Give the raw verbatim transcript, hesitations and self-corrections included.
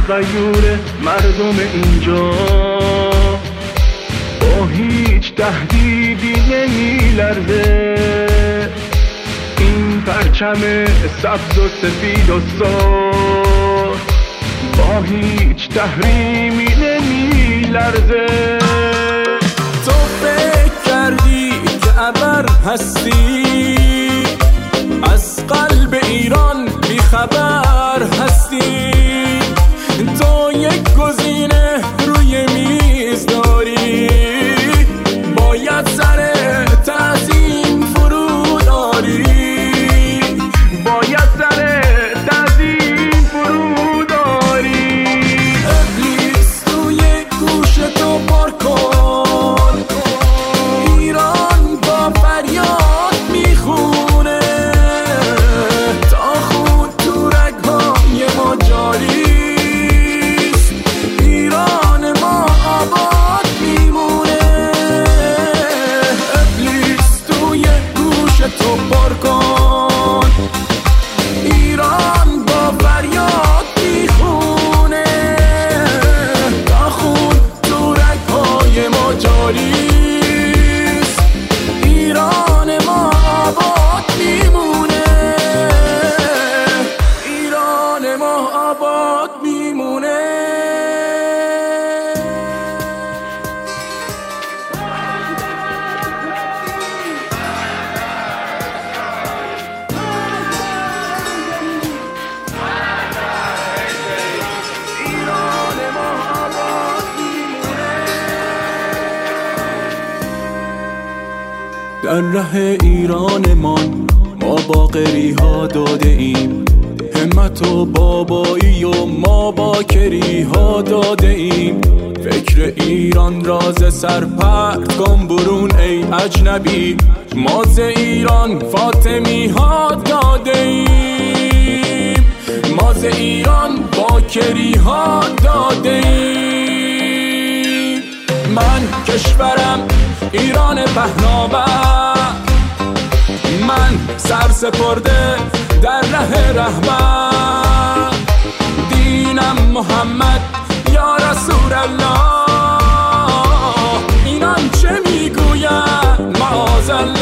غیور مردم اینجا با هیچ تهدیدی نمیلرزه. این پرچم سبز و سفید و سرخ با هیچ تحریمی نمیلرزه. تو فکر کردی که ابر هستی، از قلب ایران بیخبر هستی. تو یک گزینه روی میز داری، باید سر تعظیم فرود آری، باید سر تعظیم فرود آری. ابلیس توی گوش تو پر کن، ایران با فریاد میخونه، تا خون تو رگ‌های ما جاریست، ایران ما آباد میمونه. ابلیس توی گوش تو پر کن، ایران با فریاد میخونه، تا خون تو رگ‌های ما جاریست، ایران ما آباد میمونه، ایران ما آباد میمونه. در ره ایرانمان ما باقری ها داده ایم، همت و بابایی و ما باکری ها داده ایم. فکر ایران راز سرپرد کن برون ای اجنبی، ما ز ایران فاطمی ها داده ایم، ما ز ایران باکری ها داده ایم. من کشورم ایران پهناور، من سر سپرده در ره رحمت، دینم محمد یا رسول الله. اینان چه میگوین معاذ الله.